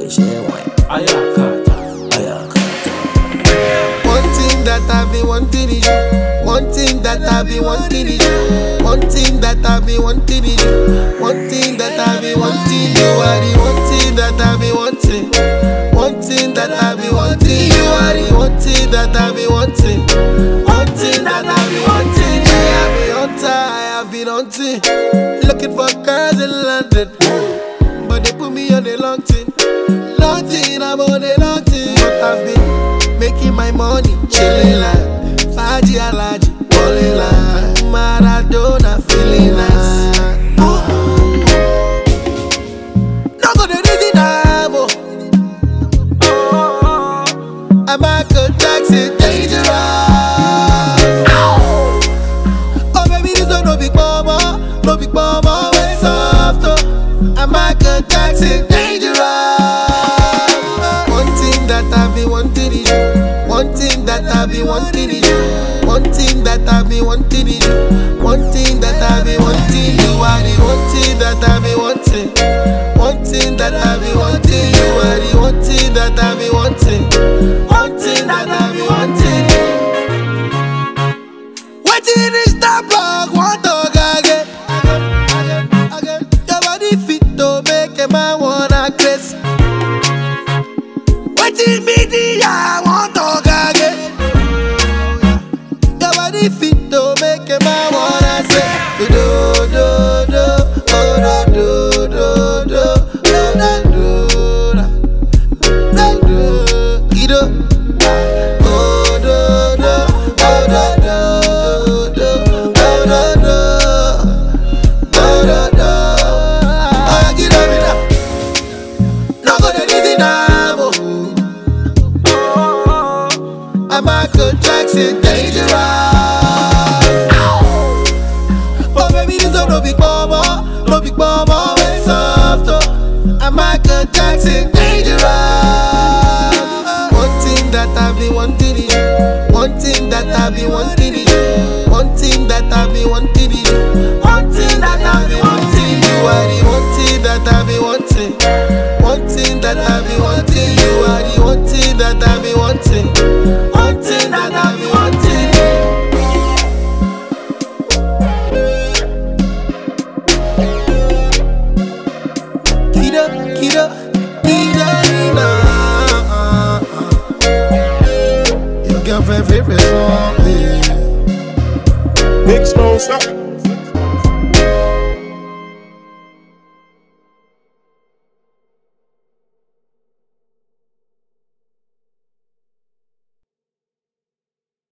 One thing that I've been wanting is you. One thing that I've been wanting is you. One thing that I've been wanting is you. One thing that I've been wanting. You are the one thing that I've been wanting. One thing that I've been wanting. You are the one thing that I've been wanting. One thing that I've been wanting. I have been hunter, I have been hunting, looking for girls in London, but they put me on the long thing. Long thing, I'm on the long thing. But I've been making my money, chilling like Faji Alaji, balling like Maradona, feeling nice. Not gonna reason I'm Michael Jackson, dangerous. Oh baby, this one no big mama, way soft. I'm Michael Jackson, dangerous. One thing that I've been wanting is you. One thing that I've been wanting is you. One thing that I've been wanting is you. One thing that I've been wanting. You are the one thing that I've been wanting. One thing that I've been wanting. You are the one thing that I've been wanting. One thing that I've been wanting. Waiting is the bug, one dog again. Your body fit to make a man wanna kiss. Waiting me the one dog again. Your body fit to make a man wanna say do do do, oh do do do, oh do do do. I'm Michael Jackson, dangerous. Oh baby, this one no big mama, way soft. I'm Michael Jackson, dangerous. One thing that I've been wanting is you. One thing that I've been wanting is you. One thing that I've been wanting is you. One thing that I've been wanting. You are the one thing that I've been wanting. One thing that I've been wanting. You are the one thing that I've been wanting. One thing that I've been wanting. Kida, your girlfriend favorite song. Big Snow, stop.